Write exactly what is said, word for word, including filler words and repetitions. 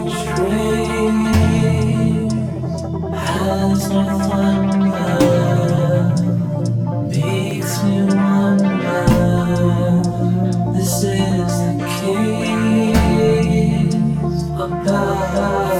Train has no thunder, makes me wonder. This is the case about